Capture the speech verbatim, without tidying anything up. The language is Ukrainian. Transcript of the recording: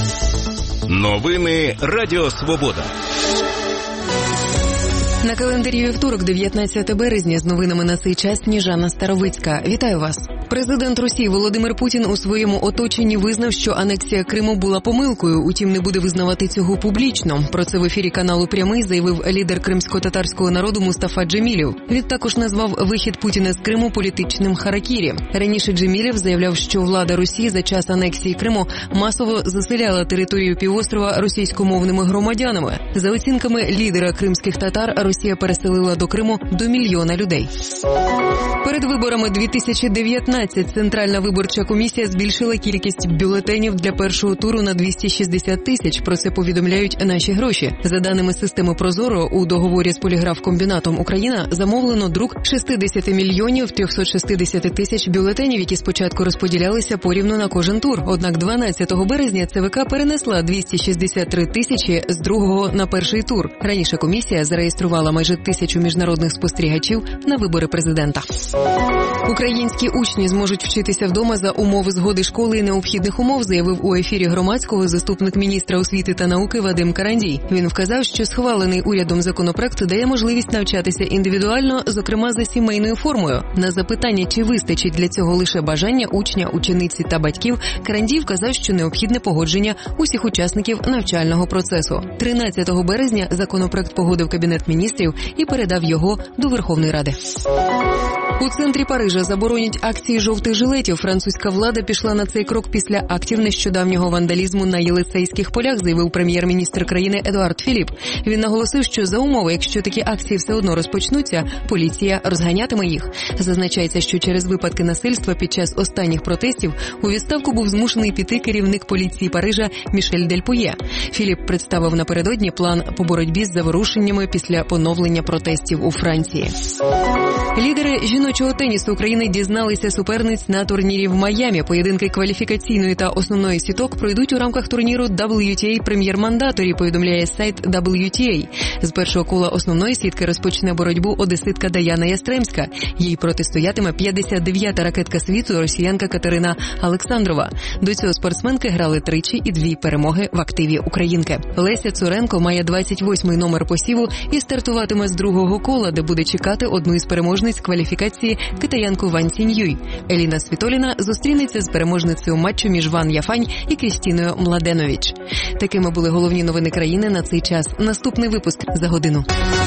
Новини Радіо Свобода. На календарі вівторок, дев'ятнадцяте березня, з новинами на цей час Сніжана Старовицька. Вітаю вас. Президент Росії Володимир Путін у своєму оточенні визнав, що анексія Криму була помилкою, утім не буде визнавати цього публічно. Про це в ефірі каналу «Прямий» заявив лідер кримсько-татарського народу Мустафа Джемілєв. Він також назвав вихід Путіна з Криму політичним харакірі. Раніше Джемілєв заявляв, що влада Росії за час анексії Криму масово заселяла територію півострова російськомовними громадянами. За оцінками лідера кримських татар, Росія переселила до Криму до мільйона людей. Перед виборами дві тисячі дев'ятнадцятого Центральна виборча комісія збільшила кількість бюлетенів для першого туру на двісті шістдесят тисяч. Про це повідомляють «Наші гроші». За даними системи «Прозоро», у договорі з поліграфкомбінатом «Україна» замовлено друк шістдесят мільйонів триста шістдесят тисяч бюлетенів, які спочатку розподілялися порівну на кожен тур. Однак дванадцятого березня ЦВК перенесла двісті шістдесят три тисячі з другого на перший тур. Раніше комісія зареєструвала майже тисячу міжнародних спостерігачів на вибори президента. Українські учні зможуть вчитися вдома за умови згоди школи і необхідних умов, заявив у ефірі Громадського заступник міністра освіти та науки Вадим Карандій. Він вказав, що схвалений урядом законопроект дає можливість навчатися індивідуально, зокрема за сімейною формою. На запитання, чи вистачить для цього лише бажання учня, учениці та батьків, Карандій вказав, що необхідне погодження усіх учасників навчального процесу. тринадцятого березня законопроект погодив Кабінет міністрів і передав його до Верховної Ради. У центрі Парижа заборонять акції жовтих жилетів. Французька влада пішла на цей крок після актів нещодавнього вандалізму на Єлисейських полях, заявив прем'єр-міністр країни Едуард Філіп. Він наголосив, що за умови, якщо такі акції все одно розпочнуться, поліція розганятиме їх. Зазначається, що через випадки насильства під час останніх протестів у відставку був змушений піти керівник поліції Парижа Мішель Дельпує. Філіп представив напередодні план по боротьбі з заворушеннями після поновлення протестів у Франції. Лідери жіночого тенісу України дізналися суперниць на турнірі в Майамі. Поєдинки кваліфікаційної та основної сіток пройдуть у рамках турніру дабл ю ті ей Прем'єр-мандаторі, повідомляє сайт дабл ю ті ей. З першого кола основної сітки розпочне боротьбу одеситка Даяна Ястремська. Їй протистоятиме п'ятдесят дев'ята ракетка світу росіянка Катерина Олександрова. До цього спортсменки грали тричі і дві перемоги в активі українки. Леся Цуренко має двадцять восьмий номер посіву і стартуватиме з другого кола, де буде чекати одну із переможниць кваліфікації китаянку Ван Ціньюй. Еліна Світоліна зустрінеться з переможницею матчу між Ван Яфань і Крістіною Младенович. Такими були головні новини країни на цей час. Наступний випуск за годину.